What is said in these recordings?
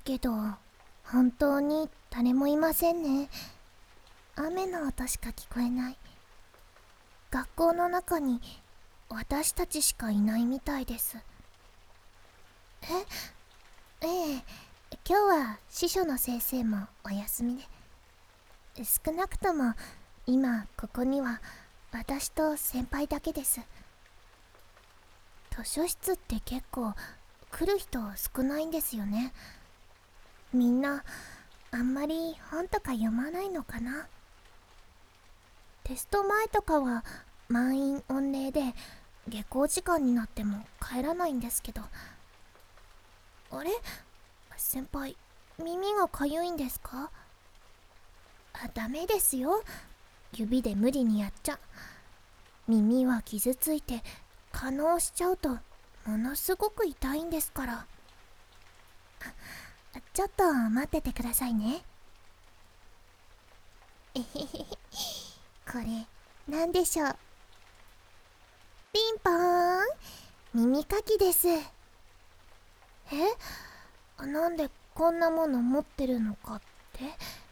けど本当に誰もいませんね。雨の音しか聞こえない。学校の中に私たちしかいないみたいです。ええ、今日は司書の先生もお休みで、少なくとも今ここには私と先輩だけです。図書室って結構来る人少ないんですよね。みんなあんまり本とか読まないのかな。テスト前とかは満員御礼で下校時間になっても帰らないんですけど。あれ、先輩、耳がかゆいんですか？ダメですよ、指で無理にやっちゃ。耳は傷ついて化膿しちゃうとものすごく痛いんですから。ちょっと待っててくださいね。えへへへ、これなんでしょう。ピンポーン、耳かきです。なんでこんなもの持ってるのかって？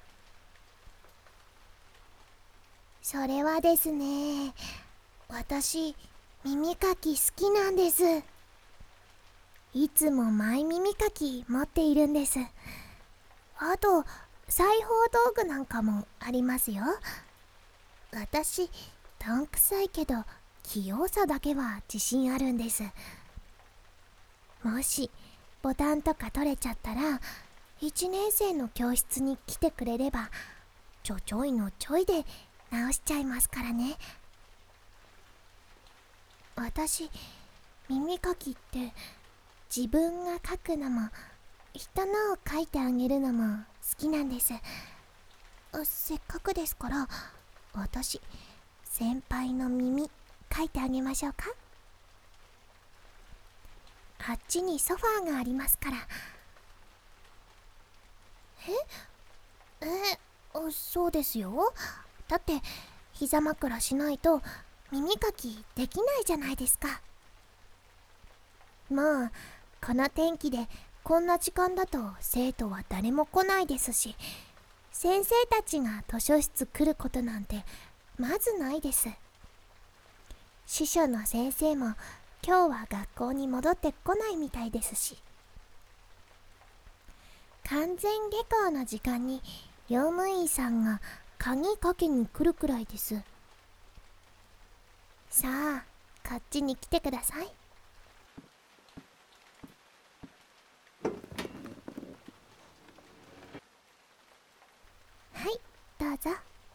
それはですね、私耳かき好きなんです。いつもマイ耳かき持っているんです。あと裁縫道具なんかもありますよ。私どんくさいけど器用さだけは自信あるんです。もしボタンとか取れちゃったら1年生の教室に来てくれればちょいのちょいで直しちゃいますからね。私耳かきって自分が書くのも人のを書いてあげるのも好きなんです。せっかくですから私先輩の耳書いてあげましょうか。あっちにソファーがありますから。そうですよ。だって膝枕しないと耳かきできないじゃないですか。まあこの天気でこんな時間だと生徒は誰も来ないですし、先生たちが図書室来ることなんてまずないです。司書の先生も今日は学校に戻ってこないみたいですし、完全下校の時間に用務員さんが鍵かけに来るくらいです。さあこっちに来てください。はい、どうぞ。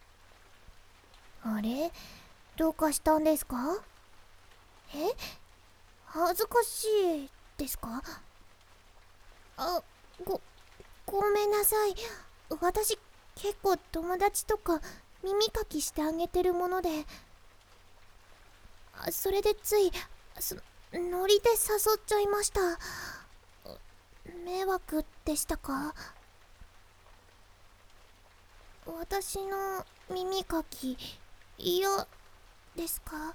あれ、どうかしたんですか？恥ずかしいですか？あ、ごめんなさい。私結構友達とか耳かきしてあげてるもので、それでついノリで誘っちゃいました。迷惑でしたか？私の耳かき嫌ですか？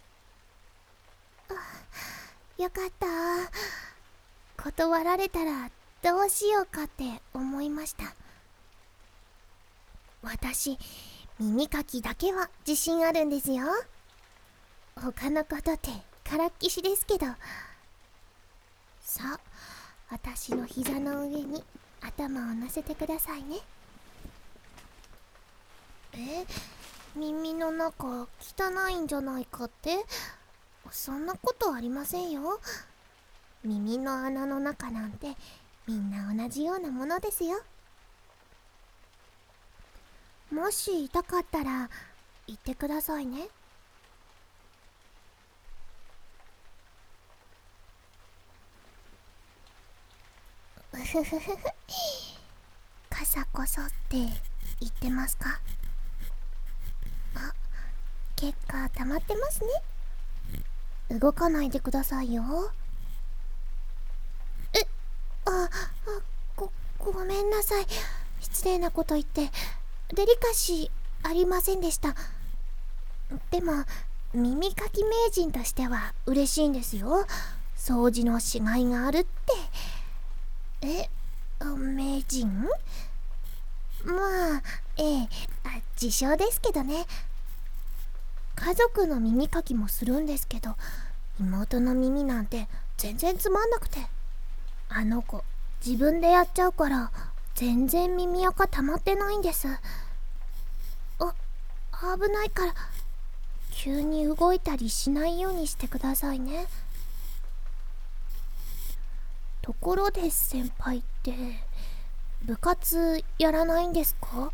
よかった。断られたらどうしようかって思いました。私耳かきだけは自信あるんですよ。他のことってからっきしですけど。さあ私の膝の上に頭を乗せてくださいね。耳の中汚いんじゃないかって？そんなことありませんよ。耳の穴の中なんてみんな同じようなものですよ。もし痛かったら言ってくださいね。うふふふふ、傘こそって言ってますか？あ、結果溜まってますね。動かないでくださいよ。あ、ごめんなさい。失礼なこと言ってデリカシーありませんでした。でも耳かき名人としては嬉しいんですよ。掃除のしがいがあるって。 名人？まあ、自称ですけどね。家族の耳かきもするんですけど、妹の耳なんて全然つまんなくて、あの子自分でやっちゃうから全然耳垢溜まってないんです。危ないから急に動いたりしないようにしてくださいね。ところで先輩って部活やらないんですか？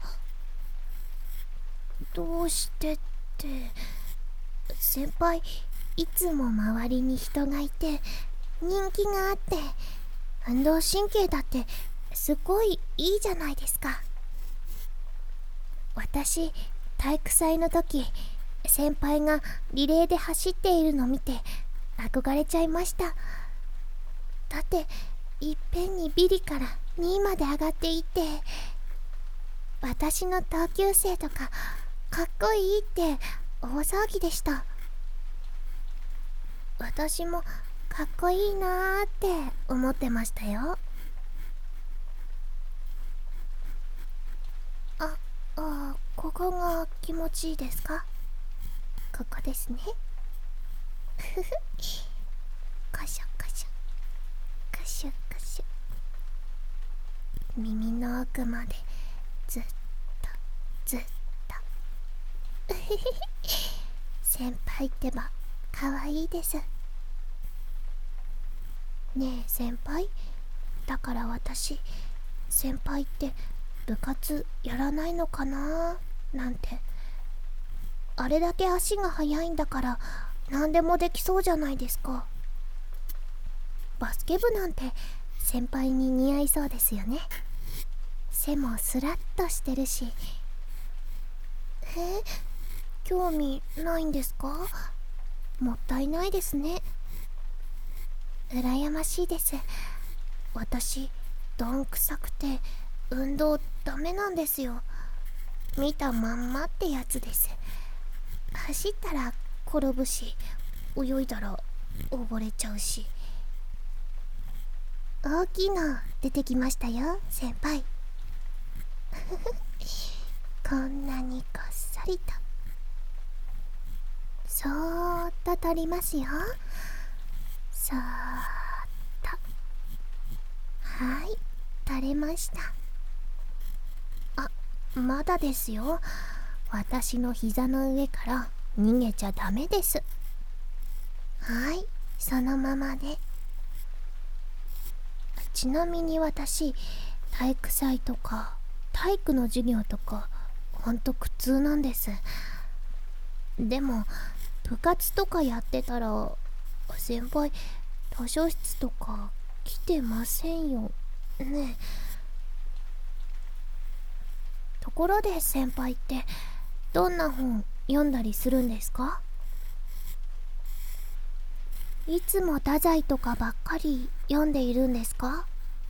どうしてって、先輩いつも周りに人がいて人気があって、運動神経だってすごいいいじゃないですか。私体育祭の時、先輩がリレーで走っているの見て憧れちゃいました。だっていっぺんにビリから2位まで上がっていって、私の同級生とかかっこいいって大騒ぎでした。私もかっこいいなーって思ってましたよ。ここが気持ちいいですか？ここですね。ふふこしょこしょこしょこしょ。耳の奥までずっとずっと先輩ってばかわいいです。ねえ先輩、だから私先輩って部活やらないのかななんて。あれだけ足が速いんだから何でもできそうじゃないですか。バスケ部なんて先輩に似合いそうですよね。背もスラッとしてるし。興味ないんですか？もったいないですね。羨ましいです。私どんくさくて運動ダメなんですよ。見たまんまってやつです。走ったら転ぶし、泳いだら溺れちゃうし。大きいの出てきましたよ先輩。こんなにこっそりとそーっと取りますよ。そーっと。はい、取れました。まだですよ。私の膝の上から逃げちゃダメです。はい、そのままで。ちなみに私、体育祭とか体育の授業とかほんと苦痛なんです。でも部活とかやってたら先輩図書室とか来てませんよね。ところで先輩ってどんな本読んだりするんですか？いつも太宰とかばっかり読んでいるんですか？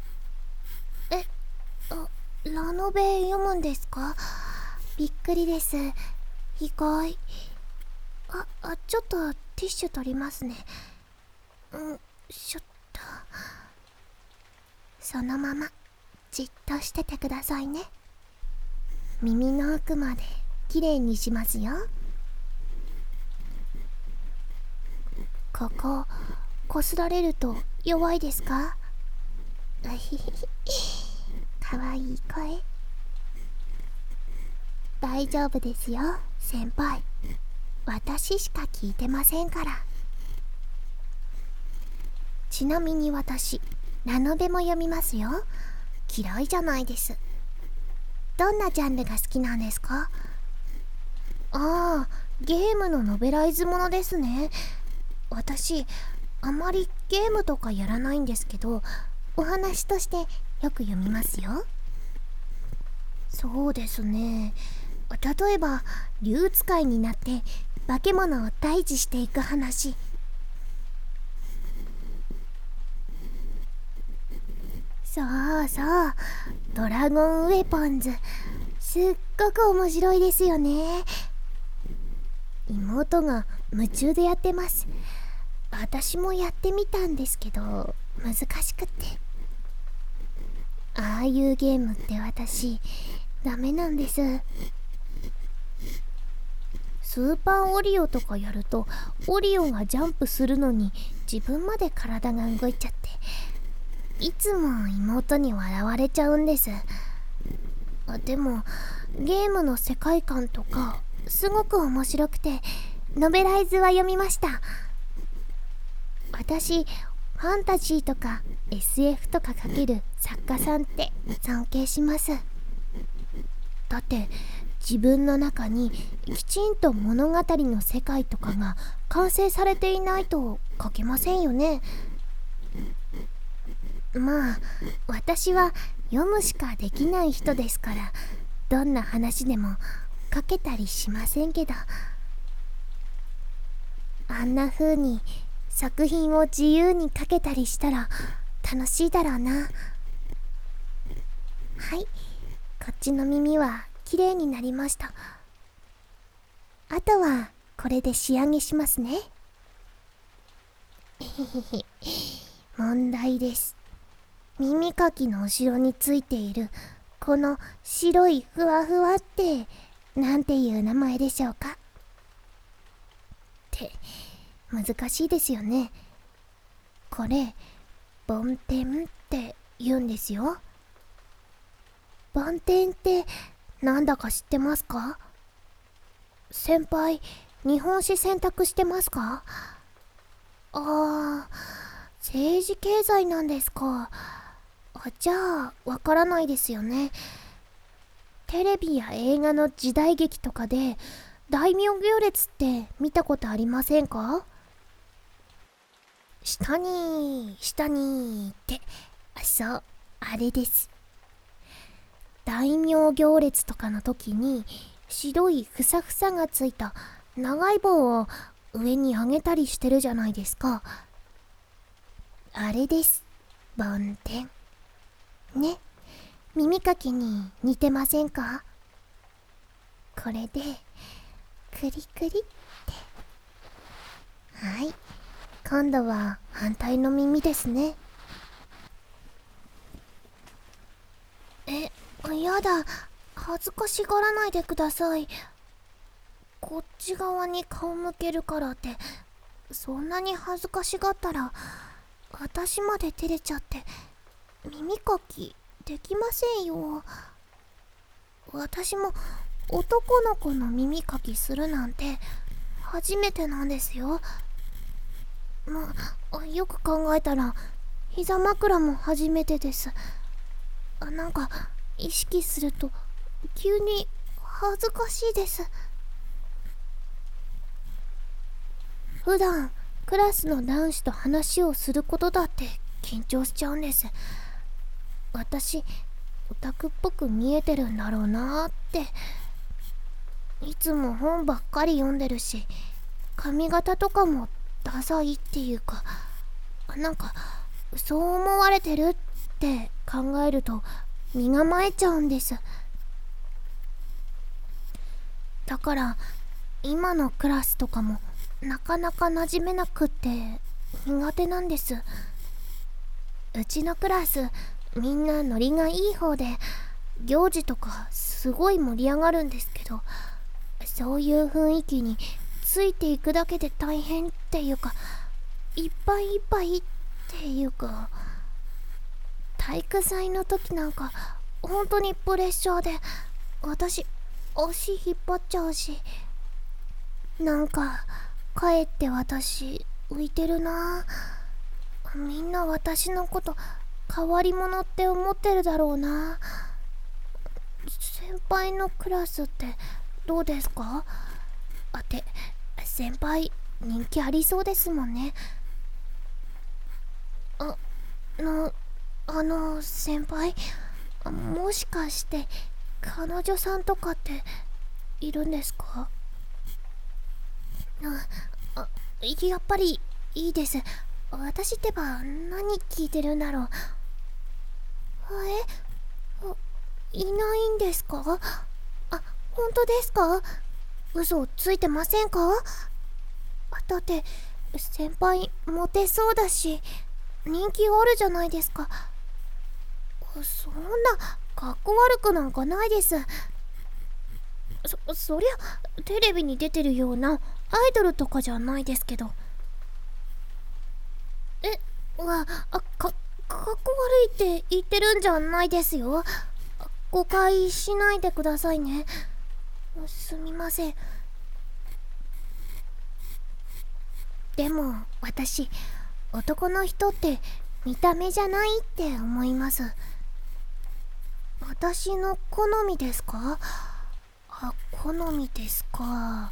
ラノベ読むんですか？びっくりです。意外。ちょっとティッシュ取りますね。ちょっと。そのままじっとしててくださいね。耳の奥まできれいにしますよ。こここすられると弱いですか？かわいい声。大丈夫ですよ先輩。私しか聞いてませんから。ちなみに私ラノベも読みますよ。嫌いじゃないです。どんなジャンルが好きなんですか？ゲームのノベライズものですね。私あまりゲームとかやらないんですけど、お話としてよく読みますよ。そうですね、例えば竜使いになって化け物を退治していく話。そうそう、ドラゴンウェポンズ、すっごく面白いですよね。妹が夢中でやってます。私もやってみたんですけど難しくって。 ああいうゲームって私ダメなんです。スーパーオリオとかやるとオリオがジャンプするのに自分まで体が動いちゃって、いつも妹に笑われちゃうんです。でもゲームの世界観とかすごく面白くて、ノベライズは読みました。私ファンタジーとか SF とか書ける作家さんって尊敬します。だって自分の中にきちんと物語の世界とかが完成されていないと書けませんよね。まあ私は読むしかできない人ですから、どんな話でも書けたりしませんけど、あんな風に作品を自由に書けたりしたら楽しいだろうな。はい、こっちの耳は綺麗になりました。あとはこれで仕上げしますね。問題です。耳かきの後ろについているこの白いふわふわってなんていう名前でしょうか？って難しいですよね。これ梵天って言うんですよ。梵天ってなんだか知ってますか？先輩、日本史選択してますか？政治経済なんですか。じゃあわからないですよね。テレビや映画の時代劇とかで大名行列って見たことありませんか？下にって、そう、あれです。大名行列とかの時に白いふさふさがついた長い棒を上に上げたりしてるじゃないですか。あれです、梵天ね。耳かきに似てませんか？これでクリクリって。はい、今度は反対の耳ですね。やだ、恥ずかしがらないでください。こっち側に顔向けるからってそんなに恥ずかしがったら私まで照れちゃって耳かきできませんよ。私も男の子の耳かきするなんて初めてなんですよ。よく考えたら膝枕も初めてです。なんか意識すると急に恥ずかしいです。普段クラスの男子と話をすることだって緊張しちゃうんです。私オタクっぽく見えてるんだろうなーって。いつも本ばっかり読んでるし、髪型とかもダサいっていうか、なんかそう思われてるって考えると身構えちゃうんです。だから今のクラスとかもなかなか馴染めなくって苦手なんです。うちのクラスみんなノリがいい方で行事とかすごい盛り上がるんですけど、そういう雰囲気についていくだけで大変っていうか、いっぱいいっぱいっていうか、体育祭の時なんか本当にプレッシャーで私足引っ張っちゃうし、なんかかえって私浮いてるな。みんな私のこと変わり者って思ってるだろうな。先輩のクラスってどうですか？先輩人気ありそうですもんね。先輩、もしかして彼女さんとかっているんですか？やっぱりいいです。私ってば何聞いてるんだろう。いないんですか？本当ですか？嘘ついてませんか？だって先輩モテそうだし人気あるじゃないですか。 そんなかっこ悪くなんかないです。そりゃテレビに出てるようなアイドルとかじゃないですけど。かっこ悪いって言ってるんじゃないですよ。誤解しないでくださいね。すみません。でも私、男の人って見た目じゃないって思います。私の好みですか？好みですか。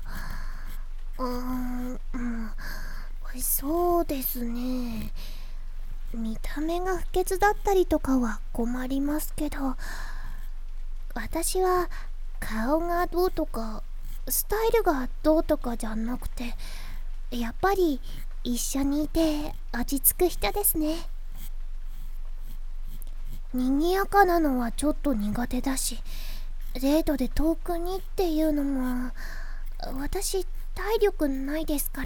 そうですね。見た目が不潔だったりとかは困りますけど、私は顔がどうとかスタイルがどうとかじゃなくて、やっぱり一緒にいて落ち着く人ですね。賑やかなのはちょっと苦手だし、デートで遠くにっていうのも私体力ないですから。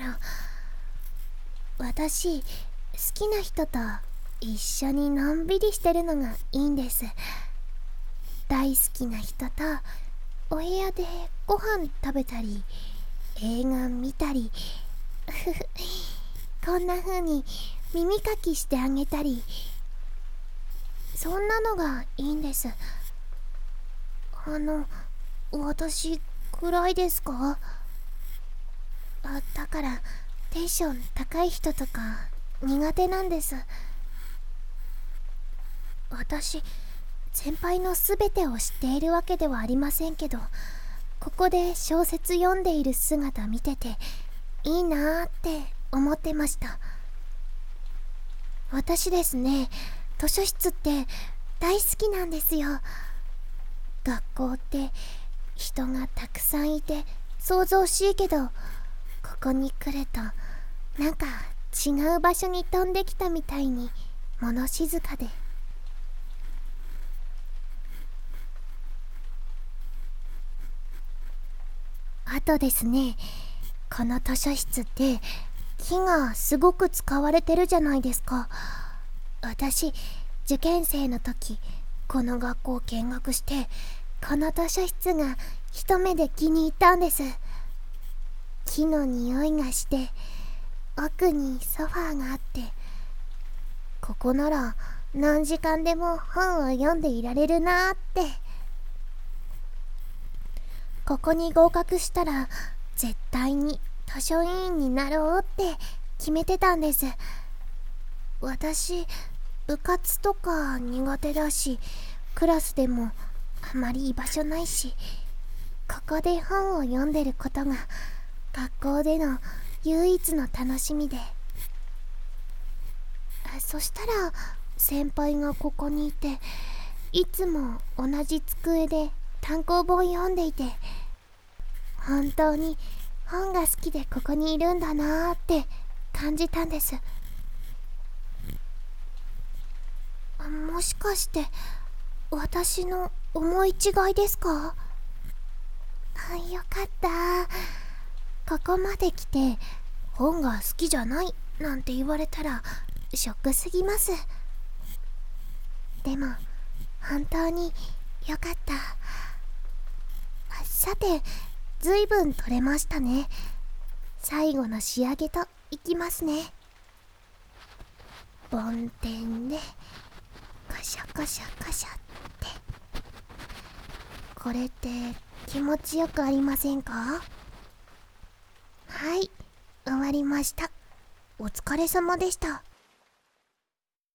私、好きな人と一緒にのんびりしてるのがいいんです。大好きな人とお部屋でご飯食べたり映画見たりこんな風に耳かきしてあげたり、そんなのがいいんです。私暗いですか？だからテンション高い人とか苦手なんです。私、先輩の全てを知っているわけではありませんけど、ここで小説読んでいる姿見てていいなーって思ってました。私ですね、図書室って大好きなんですよ。学校って人がたくさんいて騒々しいけど、ここに来るとなんか違う場所に飛んできたみたいに物静かで。あとですね、この図書室って木がすごく使われてるじゃないですか。私、受験生の時この学校を見学して、この図書室が一目で気に入ったんです。木の匂いがして、奥にソファーがあって、ここなら何時間でも本を読んでいられるなーって。ここに合格したら絶対に図書委員になろうって決めてたんです。私、部活とか苦手だし、クラスでもあまり居場所ないし、ここで本を読んでることが学校での唯一の楽しみで。そしたら先輩がここにいて、いつも同じ机で単行本読んでいて、本当に本が好きでここにいるんだなーって感じたんです。もしかして私の思い違いですか？よかった。ここまで来て本が好きじゃないなんて言われたらショックすぎます。でも本当によかった。さて、ずいぶん取れましたね。最後の仕上げといきますね。梵天でカシャカシャカシャって。これって気持ちよくありませんか？はい、終わりました。お疲れ様でした。